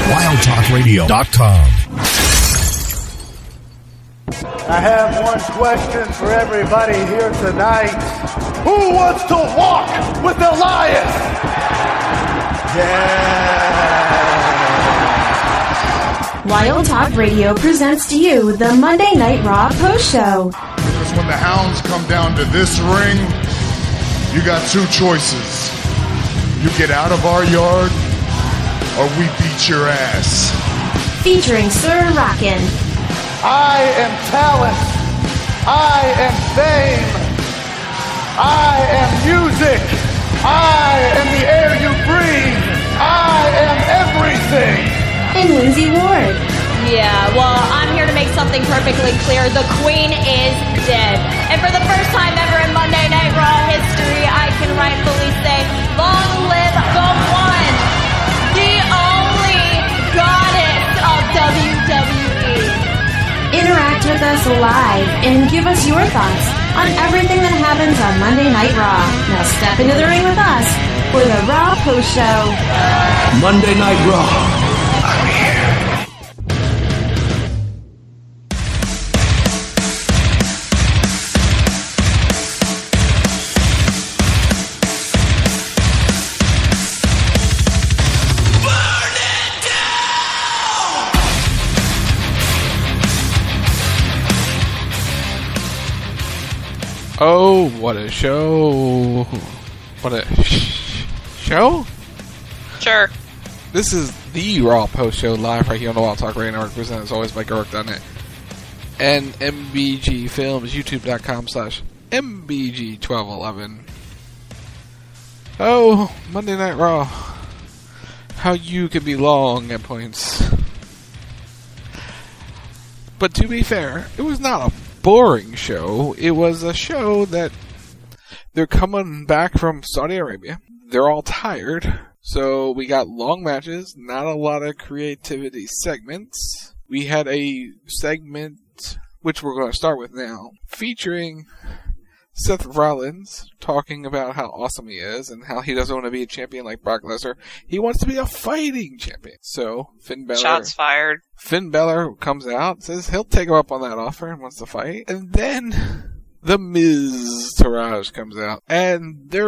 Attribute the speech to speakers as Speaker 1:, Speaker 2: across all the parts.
Speaker 1: WildTalkRadio.com.
Speaker 2: I have one question for everybody here tonight. Who wants to walk with Elias? Yeah.
Speaker 3: Wild Talk Radio presents to you the Monday Night Raw Post Show.
Speaker 4: Because when the hounds come down to this ring, you got two choices. You get out of our yard, or we beat your ass.
Speaker 3: Featuring Sir Rockin'.
Speaker 2: I am talent. I am fame. I am music. I am the air you breathe. I am everything.
Speaker 3: And Lindsay Ward.
Speaker 5: Yeah, well, I'm here to make something perfectly clear. The Queen is dead. And for the first time ever in Monday Night Raw history, I can rightfully say, long live the one, the only goddess of WWE.
Speaker 3: Interact with us live and give us your thoughts on everything that happens on Monday Night Raw. Now step into the ring with us for the Raw Post Show.
Speaker 1: Monday Night Raw. I'm here.
Speaker 6: Oh, what a show. What a show?
Speaker 7: Sure.
Speaker 6: This is the Raw Post Show live right here on the Wild Talk Radio Network, presented as always by Garrick.net and MBG Films, youtube.com/MBG1211. Oh, Monday Night Raw. How you can be long at points. But to be fair, it was not a boring show. It was a show that they're coming back from Saudi Arabia. They're all tired. So we got long matches, not a lot of creativity segments. We had a segment, which we're going to start with now, featuring Seth Rollins talking about how awesome he is and how he doesn't want to be a champion like Brock Lesnar. He wants to be a fighting champion. So Finn Balor...
Speaker 7: Shots fired.
Speaker 6: Finn Balor comes out, says he'll take him up on that offer and wants to fight. And then the Miz Taraj comes out. And they're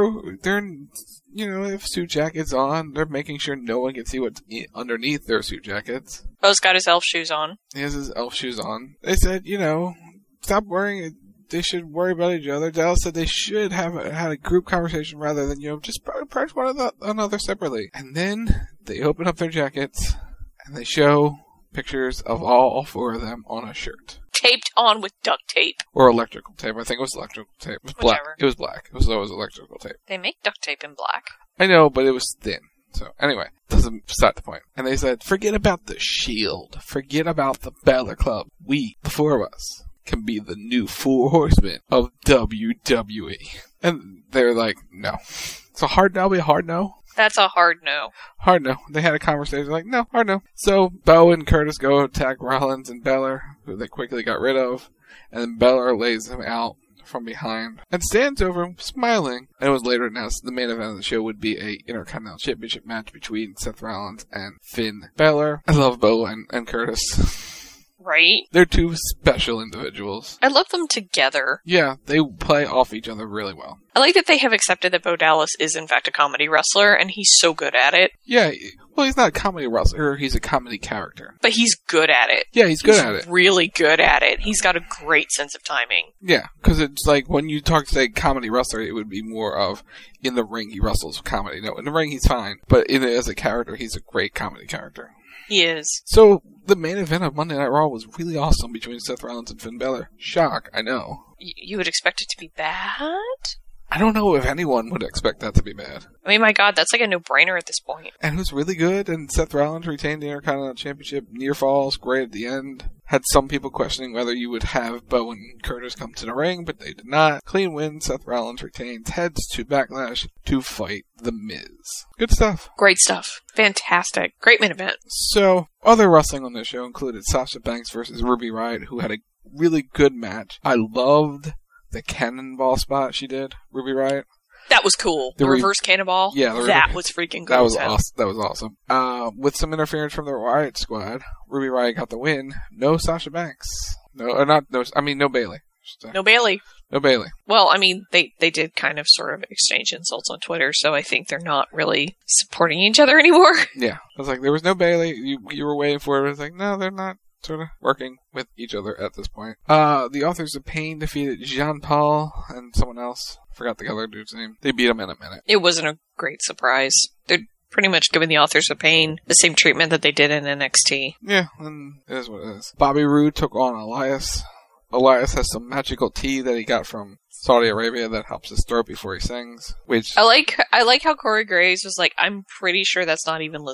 Speaker 6: you know, they have suit jackets on. They're making sure no one can see what's underneath their suit jackets.
Speaker 7: Bo's got his elf shoes on.
Speaker 6: He has his elf shoes on. They said, you know, stop worrying it. They should worry about each other. Dallas said they should have had a group conversation rather than, you know, just approach one another separately. And then they open up their jackets and they show pictures of all four of them on a shirt.
Speaker 7: Taped on with duct tape.
Speaker 6: Or electrical tape. I think it was electrical tape. It was black.
Speaker 7: Whichever.
Speaker 6: It was black. It was always electrical tape.
Speaker 7: They make duct tape in black.
Speaker 6: I know, but it was thin. So, anyway, doesn't start the point. And they said, forget about the Shield. Forget about the Balor Club. We, the four of us, can be the new Four Horsemen of WWE. And they're like, no. So hard no be a hard no?
Speaker 7: That's a hard no.
Speaker 6: Hard no. They had a conversation like, no, hard no. So Bo and Curtis go attack Rollins and Balor, who they quickly got rid of. And then Balor lays him out from behind and stands over him, smiling. And it was later announced the main event of the show would be a Intercontinental Championship match between Seth Rollins and Finn Balor. I love Bo and Curtis.
Speaker 7: Right?
Speaker 6: They're two special individuals.
Speaker 7: I love them together.
Speaker 6: Yeah, they play off each other really well.
Speaker 7: I like that they have accepted that Bo Dallas is in fact a comedy wrestler, and he's so good at it.
Speaker 6: Yeah, well, he's not a comedy wrestler, he's a comedy character.
Speaker 7: But he's good at it.
Speaker 6: Yeah, he's good at it.
Speaker 7: Really good at it. He's got a great sense of timing.
Speaker 6: Yeah, because it's like when you talk, say, comedy wrestler, it would be more of in the ring he wrestles comedy. No, in the ring he's fine, but as a character, he's a great comedy character.
Speaker 7: He is.
Speaker 6: So, the main event of Monday Night Raw was really awesome between Seth Rollins and Finn Balor. Shock, I know.
Speaker 7: You would expect it to be bad?
Speaker 6: I don't know if anyone would expect that to be bad.
Speaker 7: I mean, my God, that's like a no-brainer at this point.
Speaker 6: And it was really good, and Seth Rollins retained the Intercontinental Championship. Near falls, great at the end. Had some people questioning whether you would have Bo and Curtis come to the ring, but they did not. Clean win, Seth Rollins retains, heads to Backlash to fight The Miz. Good stuff.
Speaker 7: Great stuff. Fantastic. Great main event.
Speaker 6: So, other wrestling on this show included Sasha Banks versus Ruby Riott, who had a really good match. I loved the cannonball spot she did, Ruby Riott.
Speaker 7: That was cool. The reverse cannonball.
Speaker 6: Yeah,
Speaker 7: that was freaking cool.
Speaker 6: That was awesome. That was awesome. With some interference from the Riot Squad, Ruby Riott got the win. No Sasha Banks. No Bayley.
Speaker 7: No Bayley.
Speaker 6: No Bayley.
Speaker 7: Well, I mean, they did kind of sort of exchange insults on Twitter, so I think they're not really supporting each other anymore.
Speaker 6: Yeah. I was like, there was no Bayley. You were waiting for it. I was like, no, they're not sort of working with each other at this point. The Authors of Pain defeated Jean Paul and someone else. Forgot the other dude's name. They beat him in a minute.
Speaker 7: It wasn't a great surprise. They're pretty much giving the Authors of Pain the same treatment that they did in NXT.
Speaker 6: Yeah, and it is what it is. Bobby Roode took on Elias. Elias has some magical tea that he got from Saudi Arabia that helps his throat before he sings. Which
Speaker 7: I like how Corey Graves was like, I'm pretty sure that's not even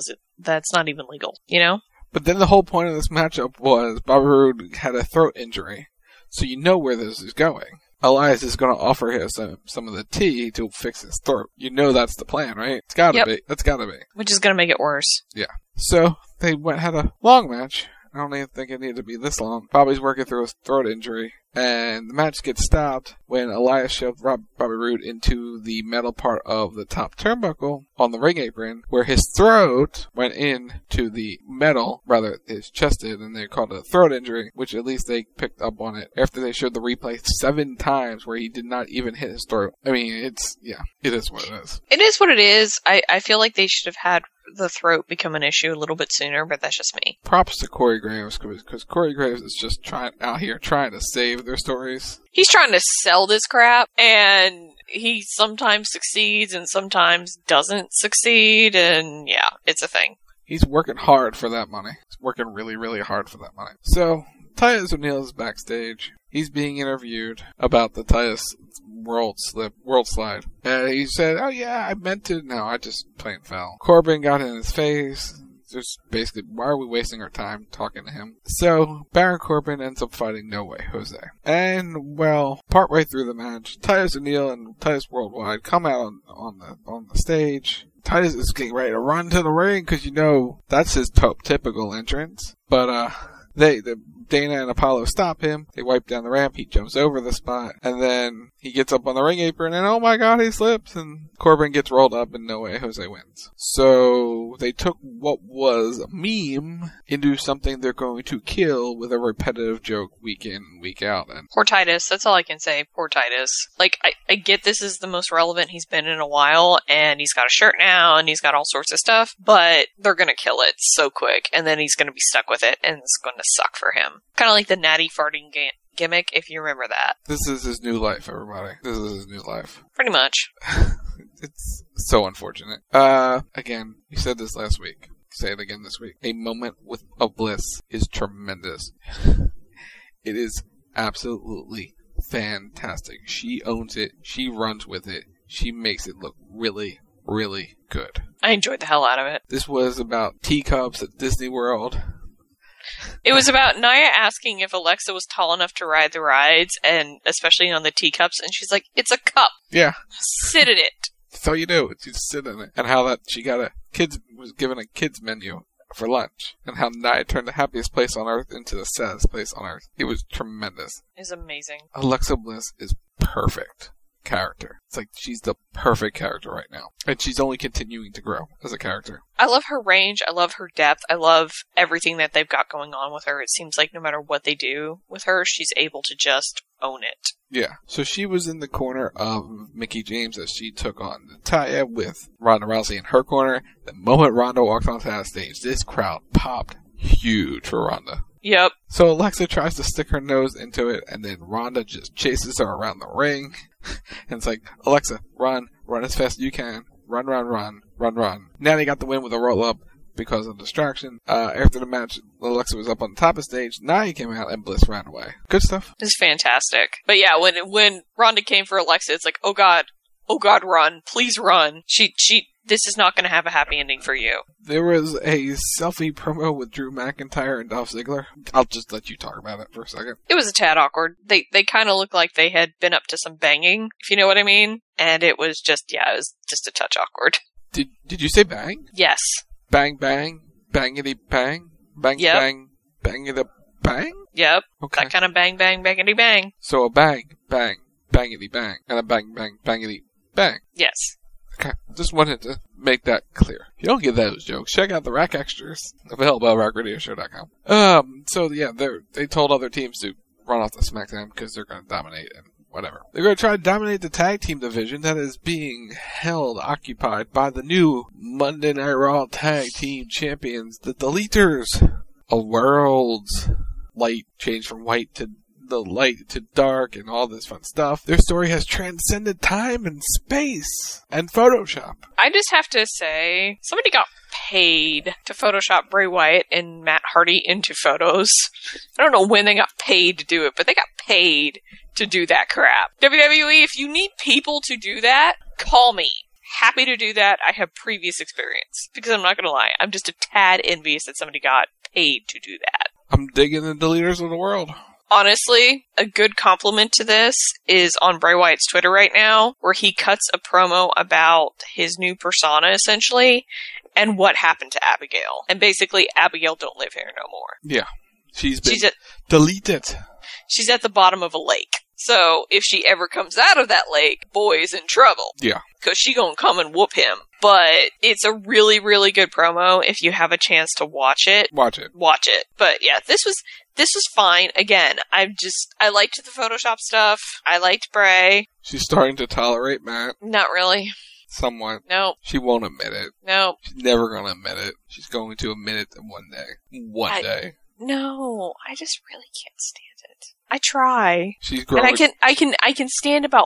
Speaker 7: legal, you know?
Speaker 6: But then the whole point of this matchup was Bobby Roode had a throat injury, so you know where this is going. Elias is going to offer him some of the tea to fix his throat. You know that's the plan, right? It's gotta be. That's gotta be.
Speaker 7: Which is going to make it worse.
Speaker 6: Yeah. So they had a long match. I don't even think it needed to be this long. Bobby's working through his throat injury, and the match gets stopped when Elias shoved Bobby Roode into the metal part of the top turnbuckle on the ring apron, where his throat went into the metal, rather his chest did, and they called it a throat injury, which at least they picked up on it after they showed the replay 7 times where he did not even hit his throat. I mean, it is what it is.
Speaker 7: It is what it is. I feel like they should have had the throat become an issue a little bit sooner, but that's just me.
Speaker 6: Props to Corey Graves, because Corey Graves is just trying to save their stories.
Speaker 7: He's trying to sell this crap, and he sometimes succeeds and sometimes doesn't succeed, and yeah, it's a thing.
Speaker 6: He's working hard for that money. He's working really, really hard for that money. So, Titus O'Neil is backstage. He's being interviewed about the Titus world slide. And he said, oh yeah, I meant to. No, I just plain fell. Corbin got in his face. Just basically, why are we wasting our time talking to him? So, Baron Corbin ends up fighting No Way Jose. And, well, partway through the match, Titus O'Neil and Titus Worldwide come out on the stage. Titus is getting ready to run to the ring, because you know, that's his typical entrance. But, Dana and Apollo stop him. They wipe down the ramp. He jumps over the spot. And then he gets up on the ring apron and oh my god, he slips. And Corbin gets rolled up and No Way Jose wins. So they took what was a meme into something they're going to kill with a repetitive joke week in, week out. And
Speaker 7: poor Titus. That's all I can say. Poor Titus. Like, I get this is the most relevant he's been in a while, and he's got a shirt now, and he's got all sorts of stuff, but they're gonna kill it so quick, and then he's gonna be stuck with it, and it's gonna suck for him. Kind of like the natty farting gimmick, if you remember that.
Speaker 6: This is his new life, everybody. This is his new life.
Speaker 7: Pretty much.
Speaker 6: It's so unfortunate. Again, you said this last week. Say it again this week. A moment of bliss is tremendous. It is absolutely fantastic. She owns it. She runs with it. She makes it look really, really good.
Speaker 7: I enjoyed the hell out of it.
Speaker 6: This was about teacups at Disney World.
Speaker 7: It was about Nia asking if Alexa was tall enough to ride the rides, and especially on the teacups, and she's like, it's a cup.
Speaker 6: Yeah.
Speaker 7: Sit in it.
Speaker 6: That's all you do. You just sit in it. And how that she was given a kids menu for lunch. And how Nia turned the happiest place on earth into the saddest place on earth. It was tremendous.
Speaker 7: It's amazing.
Speaker 6: Alexa Bliss is perfect character. It's like she's the perfect character right now. And she's only continuing to grow as a character.
Speaker 7: I love her range. I love her depth. I love everything that they've got going on with her. It seems like no matter what they do with her, she's able to just own it.
Speaker 6: Yeah. So she was in the corner of Mickie James as she took on Natalya with Ronda Rousey in her corner. The moment Ronda walked onto that stage, this crowd popped huge for Ronda.
Speaker 7: Yep.
Speaker 6: So Alexa tries to stick her nose into it, and then Ronda just chases her around the ring. And it's like, Alexa, run as fast as you can. Run. Natty got the win with a roll-up because of distraction. After the match, Alexa was up on the top of the stage. Nia came out, and Bliss ran away. Good stuff.
Speaker 7: It's fantastic. But yeah, when Ronda came for Alexa, it's like, oh god, run. Please run. This is not going to have a happy ending for you.
Speaker 6: There was a selfie promo with Drew McIntyre and Dolph Ziggler. I'll just let you talk about it for a second.
Speaker 7: It was a tad awkward. They kind of looked like they had been up to some banging, if you know what I mean. And it was just a touch awkward.
Speaker 6: Did you say bang?
Speaker 7: Yes.
Speaker 6: Bang, bang, bangity bang? Bang,
Speaker 7: yep.
Speaker 6: Bang, bangity bang?
Speaker 7: Yep.
Speaker 6: Okay.
Speaker 7: That kind of bang, bang, bangity bang.
Speaker 6: So a bang, bang, bangity bang, and a bang, bang, bangity Bang.
Speaker 7: Yes.
Speaker 6: Okay, just wanted to make that clear. If you don't get those jokes, check out the Rack Extras, available at rackradioshow.com. So yeah, they told other teams to run off the SmackDown because they're going to dominate and whatever. They're going to try to dominate the tag team division that is being occupied by the new Monday Night Raw tag team champions, the Deleters. A world's light changed from white to the light to dark and all this fun stuff. Their story has transcended time and space and Photoshop.
Speaker 7: I just have to say, somebody got paid to Photoshop Bray Wyatt and Matt Hardy into photos. I don't know when they got paid to do it, but they got paid to do that crap. WWE, if you need people to do that, call me. Happy to do that. I have previous experience. Because I'm not going to lie, I'm just a tad envious that somebody got paid to do that.
Speaker 6: I'm digging the Deleters of the world.
Speaker 7: Honestly, a good compliment to this is on Bray Wyatt's Twitter right now, where he cuts a promo about his new persona, essentially, and what happened to Abigail. And basically, Abigail don't live here no more.
Speaker 6: Yeah. She's been deleted.
Speaker 7: She's at the bottom of a lake. So, if she ever comes out of that lake, boy's in trouble.
Speaker 6: Yeah.
Speaker 7: Because she gonna come and whoop him. But it's a really, really good promo. If you have a chance to watch it.
Speaker 6: Watch it.
Speaker 7: Watch it. But yeah, this was fine. Again, I liked the Photoshop stuff. I liked Bray.
Speaker 6: She's starting to tolerate Matt.
Speaker 7: Not really.
Speaker 6: Somewhat.
Speaker 7: No.
Speaker 6: She won't admit it.
Speaker 7: No.
Speaker 6: She's never going to admit it. She's going to admit it one day. One day.
Speaker 7: No, I just really can't stand it. I try.
Speaker 6: She's growing.
Speaker 7: And I can stand about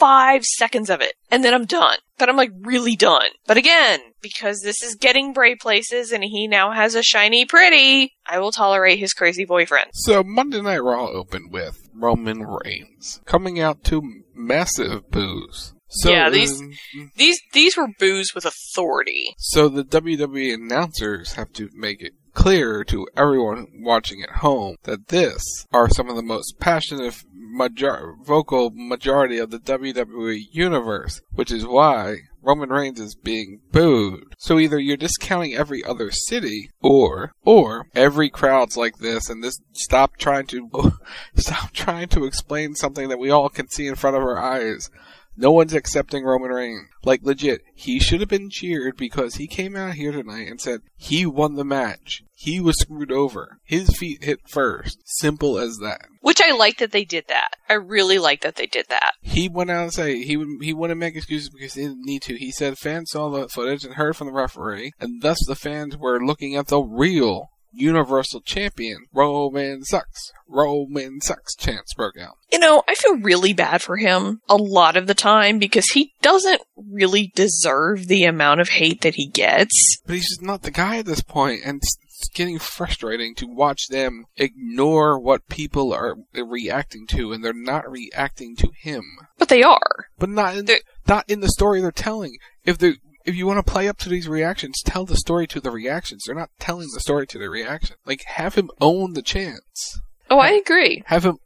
Speaker 7: 5 seconds of it, and then I'm done. But I'm like really done. But again, because this is getting Bray places and he now has a shiny pretty, I will tolerate his crazy boyfriend.
Speaker 6: So Monday Night Raw opened with Roman Reigns coming out to massive boos. So,
Speaker 7: yeah, these were boos with authority.
Speaker 6: So the WWE announcers have to make it clear to everyone watching at home that this are some of the most passionate vocal majority of the WWE universe, which is why Roman Reigns is being booed. So either you're discounting every other city, or every crowd's like this, and this stop trying to explain something that we all can see in front of our eyes. No one's accepting Roman Reigns. Like, legit, he should have been cheered because he came out here tonight and said he won the match. He was screwed over. His feet hit first. Simple as that.
Speaker 7: Which I like that they did that. I really like that they did that.
Speaker 6: He went out and said he wouldn't make excuses because he didn't need to. He said fans saw the footage and heard from the referee, and thus the fans were looking at the real Universal Champion. Roman sucks. Roman sucks chants broke out.
Speaker 7: You know, I feel really bad for him a lot of the time because he doesn't really deserve the amount of hate that he gets.
Speaker 6: But he's just not the guy at this point, and it's getting frustrating to watch them ignore what people are reacting to, and they're not reacting to him.
Speaker 7: But they are.
Speaker 6: But not in the story they're telling. If you want to play up to these reactions, tell the story to the reactions. They're not telling the story to the reaction. Like, have him own the chants.
Speaker 7: Oh, I agree.
Speaker 6: Have him,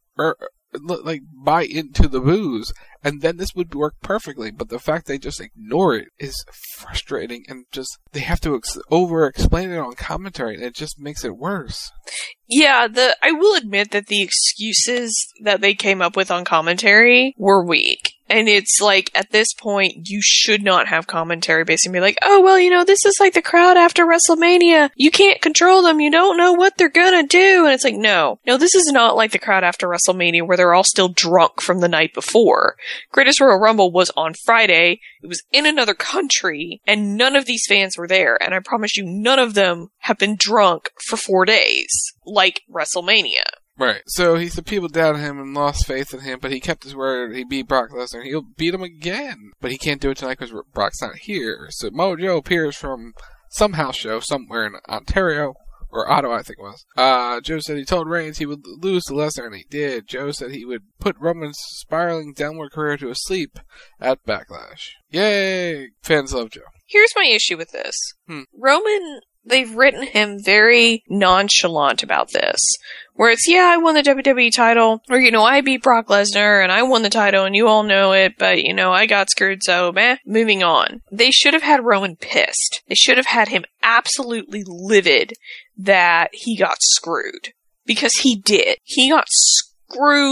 Speaker 6: buy into the boos, and then this would work perfectly. But the fact they just ignore it is frustrating, and just, they have to over-explain it on commentary, and it just makes it worse.
Speaker 7: Yeah, I will admit that the excuses that they came up with on commentary were weak. And it's like, at this point, you should not have commentary basically be like, oh, well, you know, this is like the crowd after WrestleMania. You can't control them. You don't know what they're gonna do. And it's like, no, this is not like the crowd after WrestleMania where they're all still drunk from the night before. Greatest Royal Rumble was on Friday. It was in another country, and none of these fans were there. And I promise you, none of them have been drunk for 4 days, like WrestleMania.
Speaker 6: Right. So he said people doubted him and lost faith in him, but he kept his word. He beat Brock Lesnar. He'll beat him again. But he can't do it tonight because Brock's not here. So Mojo appears from some house show somewhere in Ontario, or Ottawa, I think it was. Joe said he told Reigns he would lose to Lesnar, and he did. Joe said he would put Roman's spiraling downward career to a sleep at Backlash. Yay! Fans love Joe.
Speaker 7: Here's my issue with this. Roman, they've written him very nonchalant about this. Where it's, yeah, I won the WWE title, or, I beat Brock Lesnar, and I won the title, and you all know it, but, I got screwed, so, moving on. They should have had Roman pissed. They should have had him absolutely livid that he got screwed. Because he did. He got screwed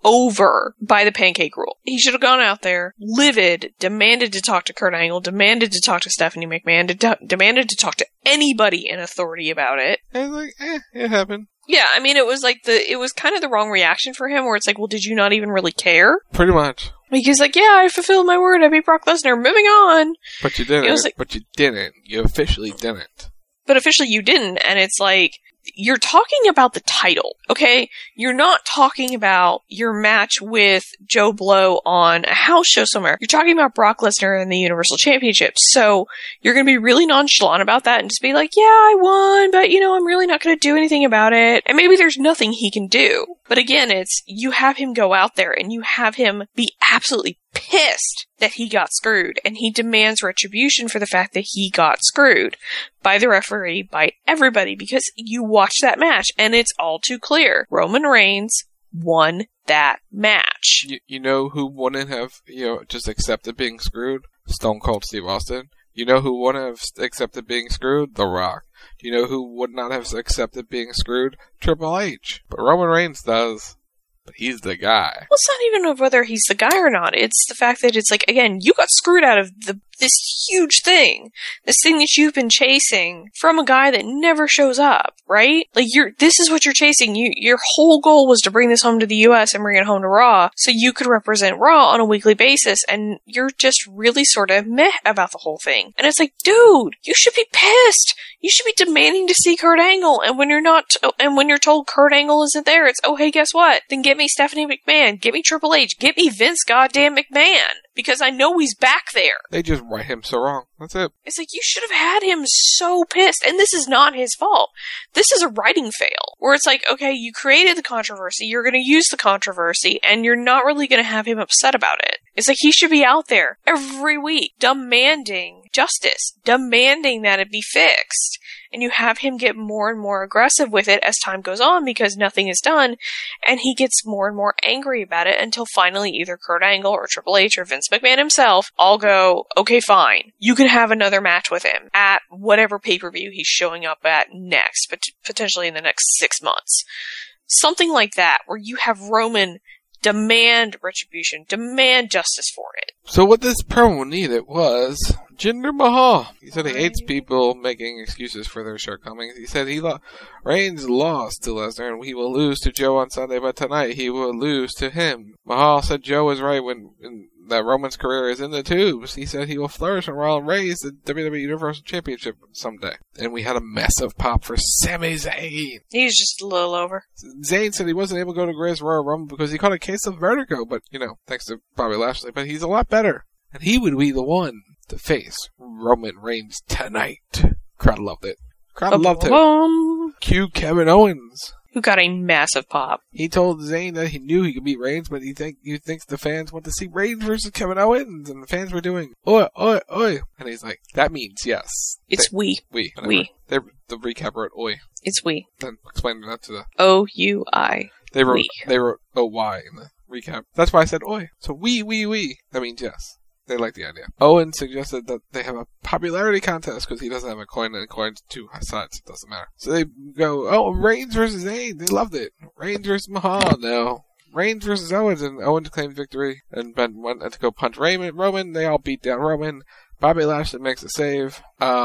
Speaker 7: over by the pancake rule. He should have gone out there, livid, demanded to talk to Kurt Angle, demanded to talk to Stephanie McMahon, demanded to talk to anybody in authority about it.
Speaker 6: And like, it happened.
Speaker 7: Yeah, I mean, it was kind of the wrong reaction for him, where it's like, well, did you not even really care?
Speaker 6: Pretty much.
Speaker 7: Because like, yeah, I fulfilled my word, I beat Brock Lesnar, moving on.
Speaker 6: But you didn't.
Speaker 7: Like,
Speaker 6: but you didn't. You officially didn't.
Speaker 7: But officially you didn't, and it's like, you're talking about the title, okay? You're not talking about your match with Joe Blow on a house show somewhere. You're talking about Brock Lesnar and the Universal Championship. So you're going to be really nonchalant about that and just be like, yeah, I won, but I'm really not going to do anything about it. And maybe there's nothing he can do. But again, it's, you have him go out there and you have him be absolutely pissed that he got screwed, and he demands retribution for the fact that he got screwed by the referee, by everybody, because you watch that match and it's all too clear. Roman Reigns won that match.
Speaker 6: You know who wouldn't have, just accepted being screwed? Stone Cold Steve Austin. You know who wouldn't have accepted being screwed? The Rock. Do you know who would not have accepted being screwed? Triple H. But Roman Reigns does. But he's the guy.
Speaker 7: Well, it's not even whether he's the guy or not. It's the fact that it's like, again, you got screwed out of this huge thing. This thing that you've been chasing from a guy that never shows up, right? Like, this is what you're chasing. Your whole goal was to bring this home to the US and bring it home to Raw so you could represent Raw on a weekly basis, and you're just really sort of meh about the whole thing. And it's like, dude, you should be pissed. You should be demanding to see Kurt Angle, and when you're told Kurt Angle isn't there, it's, oh, hey, guess what? Then get me Stephanie McMahon, get me Triple H, get me Vince goddamn McMahon, because I know he's back there.
Speaker 6: They just write him so wrong. That's it.
Speaker 7: It's like, you should have had him so pissed, and this is not his fault. This is a writing fail, where it's like, okay, you created the controversy, you're going to use the controversy, and you're not really going to have him upset about it. It's like, he should be out there every week demanding justice, demanding that it be fixed. And you have him get more and more aggressive with it as time goes on because nothing is done, and he gets more and more angry about it until finally either Kurt Angle or Triple H or Vince McMahon himself all go, okay, fine. You can have another match with him at whatever pay-per-view he's showing up at next, but potentially in the next 6 months. Something like that, where you have Roman demand retribution, demand justice for it.
Speaker 6: So what this promo needed was Jinder Mahal. He said he hates people making excuses for their shortcomings. He said Reigns lost to Lesnar and he will lose to Joe on Sunday, but tonight he will lose to him. Mahal said Joe was right that Roman's career is in the tubes. He said he will flourish when Roman raise the WWE Universal Championship someday. And we had a massive pop for Sami Zayn.
Speaker 7: He's just a little over.
Speaker 6: Zayn said he wasn't able to go to Greatest Royal Rumble because he caught a case of vertigo, but, thanks to Bobby Lashley, but he's a lot better. And he would be the one to face Roman Reigns tonight. Crowd loved it. Crowd loved him. Cue Kevin Owens,
Speaker 7: who got a massive pop.
Speaker 6: He told Zayn that he knew he could beat Reigns, but he thinks the fans want to see Reigns versus Kevin Owens, and the fans were doing, oi, oi, oi. And he's like, that means yes.
Speaker 7: It's we.
Speaker 6: We. The recap wrote oi.
Speaker 7: It's we.
Speaker 6: Then explain that to the...
Speaker 7: O-U-I.
Speaker 6: They wrote O-Y in the recap. That's why I said oi. So we. That means yes. They like the idea. Owen suggested that they have a popularity contest because he doesn't have a coin and coin's two sides. It doesn't matter. So they go, Reigns versus Zayn. They loved it. Reigns versus Mahal. No. Reigns versus Owens, and Owens claimed victory. And Ben went to go punch Roman. They all beat down Roman. Bobby Lashley makes a save.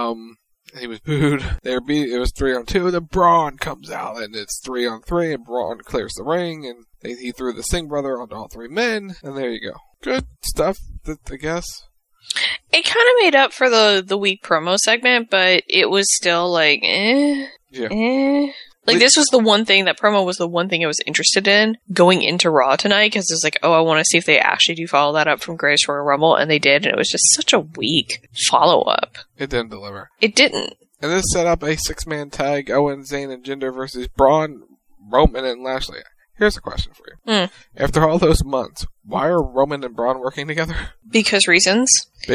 Speaker 6: He was booed. It was 3-on-2. Then Braun comes out, and it's 3-on-3, and Braun clears the ring, and he threw the Singh brother onto all three men, and there you go. Good stuff, I guess.
Speaker 7: It kind of made up for the weak promo segment, but it was still like,
Speaker 6: Yeah.
Speaker 7: Like, this was the one thing, that promo was the one thing I was interested in going into Raw tonight, because it was like, I want to see if they actually do follow that up from Greatest Royal Rumble, and they did, and it was just such a weak follow-up.
Speaker 6: It didn't deliver.
Speaker 7: It didn't.
Speaker 6: And this set up a 6-man tag, Owens, Zayn, and Jinder versus Braun, Roman, and Lashley. Here's a question for you. After all those months, why are Roman and Braun working together?
Speaker 7: Because reasons.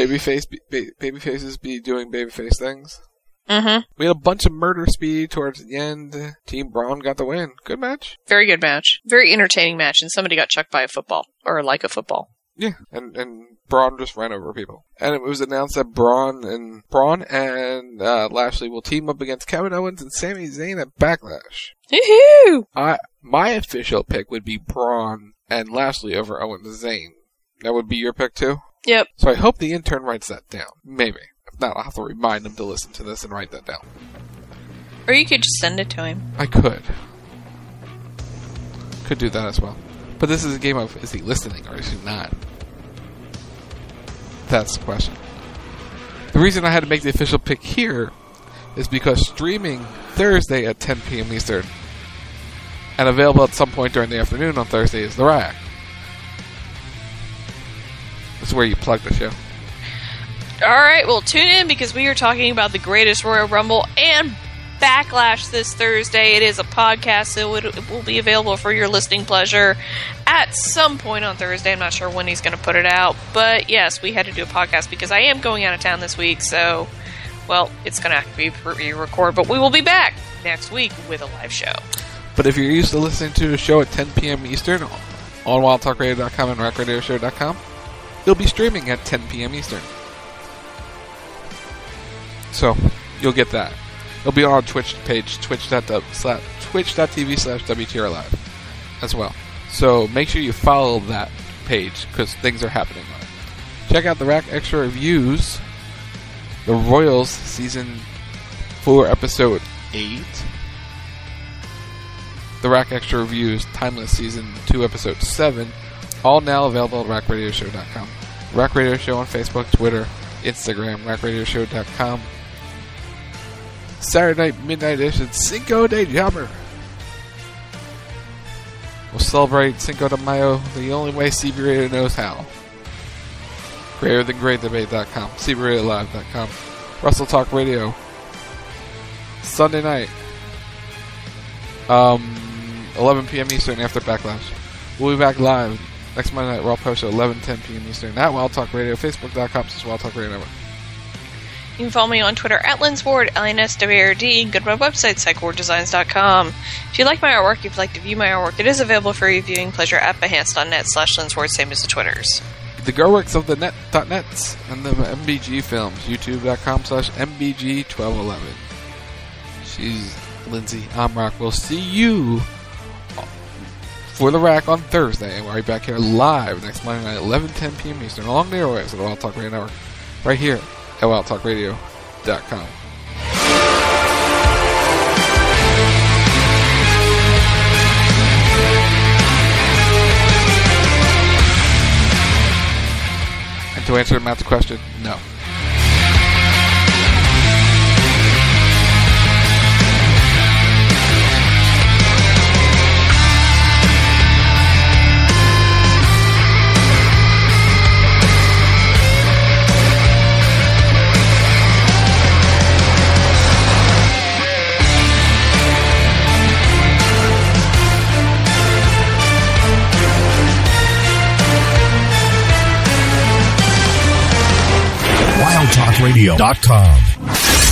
Speaker 6: Babyfaces be doing babyface things.
Speaker 7: Mm-hmm.
Speaker 6: We had a bunch of murder speed towards the end. Team Braun got the win. Good match. Very
Speaker 7: good match. Very entertaining match, and somebody got chucked by a football. Or like a football.
Speaker 6: Yeah, and Braun just ran over people. And it was announced that Braun and Lashley will team up against Kevin Owens and Sami Zayn at Backlash.
Speaker 7: Woohoo!
Speaker 6: My official pick would be Braun and Lashley over Owens and Zayn. That would be your pick too?
Speaker 7: Yep.
Speaker 6: So I hope the intern writes that down. Maybe. If not, I'll have to remind him to listen to this and write that down.
Speaker 7: Or you could just send it to him.
Speaker 6: I could. Could do that as well. But this is a game of, is he listening or is he not? That's the question. The reason I had to make the official pick here is because streaming Thursday at 10 p.m. Eastern and available at some point during the afternoon on Thursday is The Rack. This is where you plug the show.
Speaker 7: Alright, well, tune in because we are talking about the greatest Royal Rumble and Backlash this Thursday. It is a podcast, so it will be available for your listening pleasure at some point on Thursday. I'm not sure when he's going to put it out, but yes, we had to do a podcast because I am going out of town this week, so, well, it's going to have to be re-recorded, but we will be back next week with a live show.
Speaker 6: But if you're used to listening to a show at 10 p.m. Eastern on WildTalkRadio.com and RackRadioShow.com, it'll be streaming at 10 p.m. Eastern. So, you'll get that. It'll be on our Twitch page, twitch.tv/WTR Live as well. So make sure you follow that page because things are happening on it. Check out the Rack Extra Reviews, the Royals Season 4 Episode 8, the Rack Extra Reviews Timeless Season 2 Episode 7, all now available at RackRadioShow.com. Rack Radio Show on Facebook, Twitter, Instagram, RackRadioShow.com. Saturday night, midnight edition, Cinco de Jumper. We'll celebrate Cinco de Mayo the only way CB Radio knows how. GreaterThanGreatDebate.com, CBRadioLive.com, Russell Talk Radio. Sunday night, 11 p.m. Eastern after Backlash. We'll be back live next Monday night, Raw Post Show, 11-10 p.m. Eastern at Wild Talk Radio, Facebook.com/Wild Talk Radio Network.
Speaker 7: You can follow me on Twitter at LensWard, LNSWRD, go to my website, PsychWardDesigns.com. If you like my artwork, if you'd like to view my artwork, it is available for your viewing pleasure at behance.net/LensWard, same as the Twitters.
Speaker 6: The Girlworks of the Net.net and the MBG Films, YouTube.com/MBG1211. She's Lindsay, I'm Rock. We'll see you for the Rack on Thursday, and we'll be back here live next Monday night, 11-10 p.m. Eastern, along the airwaves of the Wild Talk Radio Network, right here at WildTalkRadio.com. And to answer Matt's question, no.
Speaker 8: WildTalkRadio.com